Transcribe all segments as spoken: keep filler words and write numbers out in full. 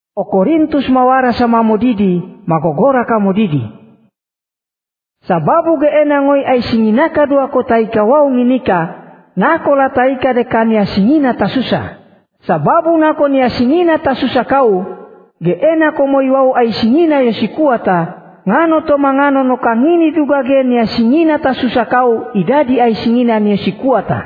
O Korintus mawara sama modidi, magogora ka modidi. Sababu geena ngoi ai singinaka dua ko taika wau nginika, nako la taika dekania singina tasusa. Sababu nako nia singina tasusa kau, geena ko moi wau ai singina yosikuata, ngano to mangano no kangini juga ge nia singina tasusa kau, idadi ai singina nia sikuata.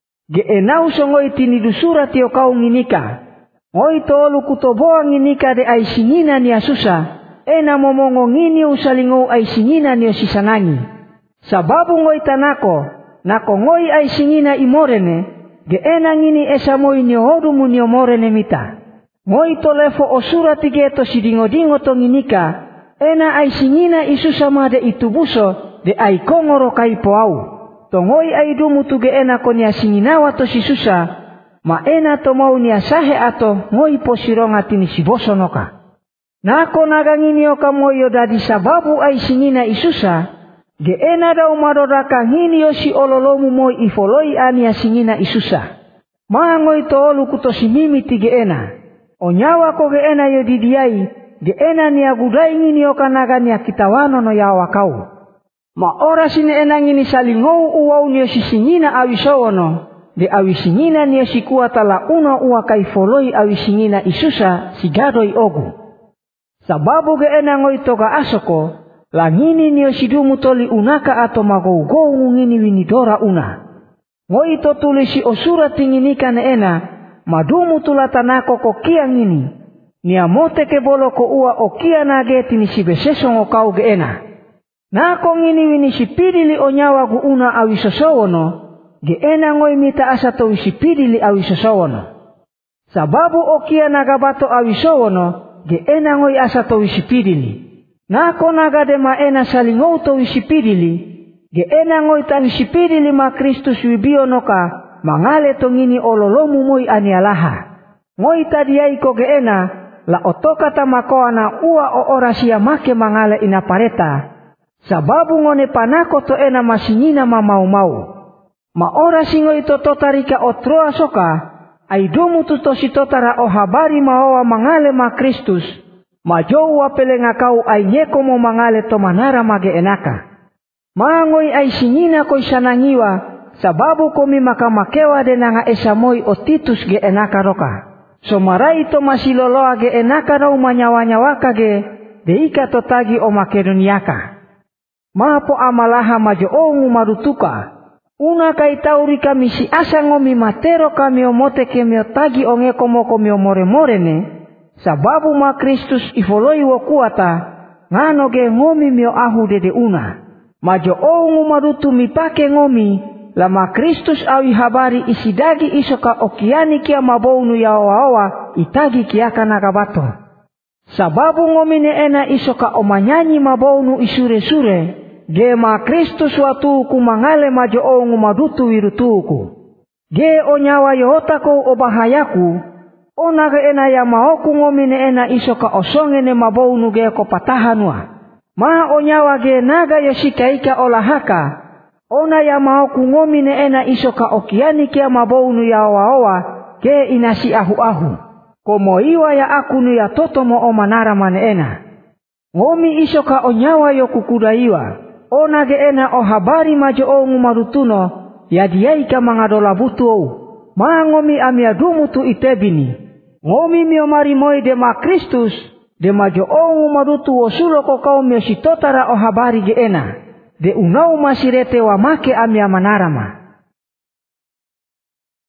Geena usongoi tinidu surat yo kau nginika. Ngoi tolu kutoboa nginika de ai singina nia susa, ena momongo ngini usalingo ai singina nia sisanangi. Sababu ngoi tanako, nako ngoi ai singina imorene, geena ngini esa moi nio hodumu nio morene mita. Ngoi tolefo o surat geto sidingo-dingo to nginika, ena ai singina isusa ma de itubuso, de ai kongoro kai poau. Tongoi ai dumu tu geena konia singinawa to sisusa, ma ena to mau nia sahe ato ngoi posironga tini siboso noka. Nako nagangini oka moyo dadi sababu ai singina isusa, geena da umadodaka ngini yosi ololomu moi ifoloi ania singina isusa. Ma ngoi to olu kutosimimi ti geena. Onyawa ko geena yo didiai, geena nia gudai ngini oka naga nia kitawano no yawa kau. Ma ora sini ena ngini salingou uwau nio sisingina awisowono, de awisingina nio sikuata la uno uwa kai foloi awisingina isusa sigadoi ogu. Sababu geena ngoi toga asoko, la ngini nio sidumu toli unaka ato magou-gou ngini winidora una. Ngoi to tulisi osura tinginika ne ena, madumu tulatanako kokia ngini, nia mote kebolo ko ua okia nage tini sibesesongo kau geena. Nako ngini wini sipidili onyawa gu una awisosowono, geena ngoi mita asa to wisipidili awisosowono. Sababu okia nagabato awisowono, geena ngoi asa to wisipidili. Nako nagadema ena salingou to wisipidili, geena ngoi ta wisipidili ma Kristus wibionoka, mangale to ngini ololomu moi anialaha. Ngoi tadiai ko geena, la otoka tamakoa na ua o orasia make mangale inapareta, sababu ngone panako to ena masingina mamau-mau. Ma ora singo ito totarika o troa soka, ai domu tuto si totara o habari maowa mangale ma Kristus, ma jowa pelenga kau ai nyeko mo mangale to manara mage enaka. Mangoi ai singina ko isanangiwa, sababu komi makamakewa denanga esamoi o Titus ge enaka roka. Somarai to masiloloa ge enaka rau manyawa-nyawaka ge, deika to tagi o Makedoniaka. Mapo amalaha majo ongu marutuka. Una kai tauri kami si asa ngomi matero kami omote kemi otagi ongeko moko mi omore-more ne, sababu ma Kristus ifoloi wokuata, ngano ge ngomi mio ahu dede una. Majo ongu marutu mipake ngomi, lama Kristus awi habari isidagi isoka okiani kia mabounu ya owa-owa, itagi kiaka nagabato. Sababu ngomi ne ena isoka omanyanyi mabounu isure-sure, ge ma Kristus watuku mangale majo ongu madutu wirutuku. Ge onyawa yohotako obahayaku, onaga ena ya maoku ngomi ne ena isoka osonge ne mabounu ge ko patahanwa. Ma onyawa ge naga yoshikaika olahaka, ona ya maoku ngomi ne ena isoka okiani kia mabounu ya owa-owa, ge inasi ahu-ahu. Komoiwa ya akunu ya totomo o manara mane ena. Ngomi isoka onyawa yo kukudaiwa, ona ge ena o habari majo ongu marutuno, ya diaika mangadola butu. Ma ngomi amiadumu tu itebini. Ngomi miomari moi de ma Kristus, de majo ongu marutu osulo ko kau mio sitotara o habari ge ena. De unau masirete wa make amia manarama.